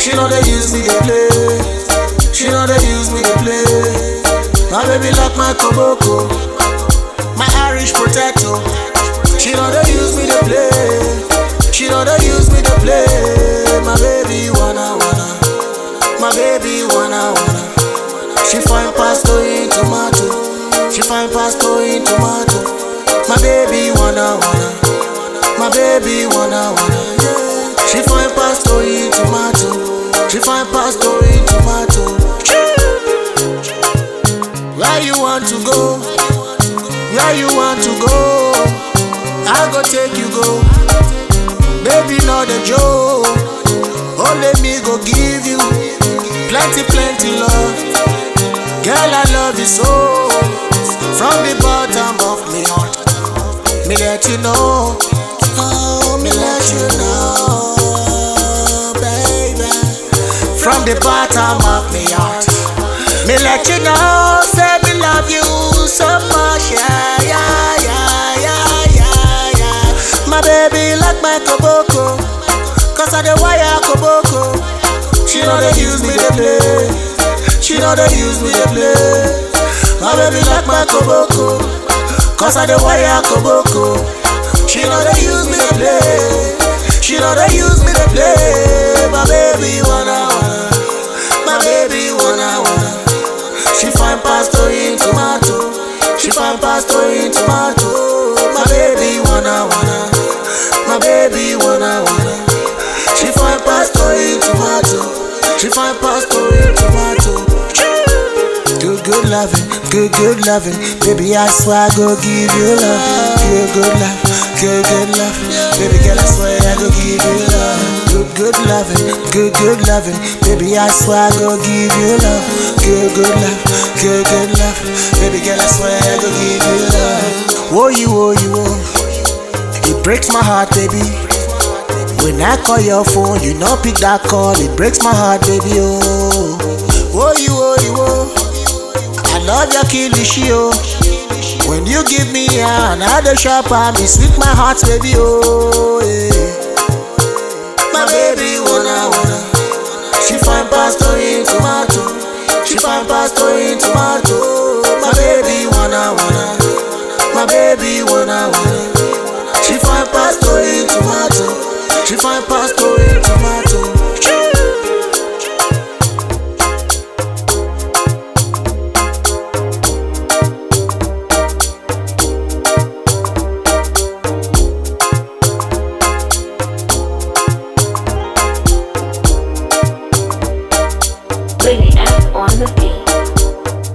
She know they use me to play. She know they use me to play. My baby like my koboko, my Irish potato. She know they use me to play. She know they use me to play. My baby wanna. My baby wanna. She find pasta in tomato. She find pasta in tomato. My baby wanna. My baby wanna. She find pasta in tomato. She find pasta in tomato. Where you want to go? Where you want to go? I go take you go. Baby, not a joke. Only me go give you plenty love. Girl, I love you so. From the bottom of my heart, me let you know. Oh, me let you know, baby. From the bottom of my heart, me let you know. Say me love you so much, yeah. My baby like my koboko, 'cause I the wire koboko. She know they use me to play. She know they use me to play. My baby like my koboko, 'cause I the wire koboko. She know they use me to play. She know they use me to play. My baby wanna. My baby wanna. She find pasta in tomato. She find pasta in tomato. My baby wanna. My baby wanna. She find pasta in tomato. She find pasta in tomato. Good loving, baby I swear I go give you love. Good love, baby girl I swear I go give you love. Good loving, baby I swear I go give you love. Good love, baby girl I swear I go give you love. Oh you, it breaks my heart, baby. When I call your phone, you not pick that call. It breaks my heart, baby. Oh you. I love your kilishi, oh. When you give me another shop, I miss with my heart, baby, oh. Yeah.